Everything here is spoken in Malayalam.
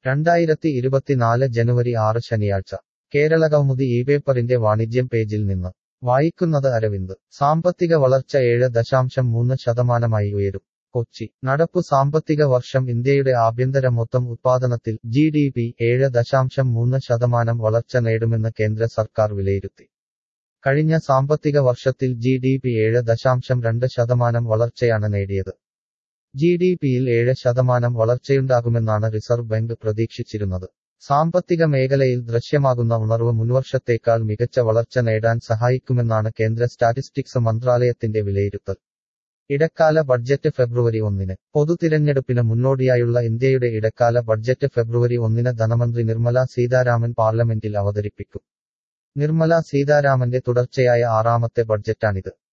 2024 ജനുവരി 6 ശനിയാഴ്ച കേരളകൗമുദി ഇപേപ്പറിന്റെ വാണിജ്യം പേജിൽ നിന്ന് വായിക്കുന്നത് അരവിന്ദ്. സാമ്പത്തിക വളർച്ച 7.3% ഉയരും. കൊച്ചി. നടപ്പു സാമ്പത്തിക വർഷം ഇന്ത്യയുടെ ആഭ്യന്തര മൊത്തം ഉത്പാദനത്തിൽ GDP 7.3% വളർച്ച നേടുമെന്ന് കേന്ദ്ര സർക്കാർ വിലയിരുത്തി. കഴിഞ്ഞ സാമ്പത്തിക വർഷത്തിൽ GDP 7.2% വളർച്ചയാണ് നേടിയത്. GDPയിൽ 7% വളർച്ചയുണ്ടാകുമെന്നാണ് റിസർവ് ബാങ്ക് പ്രതീക്ഷിച്ചിരുന്നത്. സാമ്പത്തിക മേഖലയിൽ ദൃശ്യമാകുന്ന ഉണർവ് മുൻവർഷത്തേക്കാൾ മികച്ച വളർച്ച നേടാൻ സഹായിക്കുമെന്നാണ് കേന്ദ്ര സ്റ്റാറ്റിസ്റ്റിക്സ് മന്ത്രാലയത്തിന്റെ വിലയിരുത്തൽ. ഇടക്കാല ബഡ്ജറ്റ് ഫെബ്രുവരി 1-ന്. പൊതുതിരഞ്ഞെടുപ്പിന് മുന്നോടിയായുള്ള ഇന്ത്യയുടെ ഇടക്കാല ബഡ്ജറ്റ് ഫെബ്രുവരി 1-ന് ധനമന്ത്രി നിർമ്മല സീതാരാമൻ പാർലമെന്റിൽ അവതരിപ്പിക്കും. നിർമ്മല സീതാരാമന്റെ തുടർച്ചയായ 6ാമത്തെ ബഡ്ജറ്റാണിത്.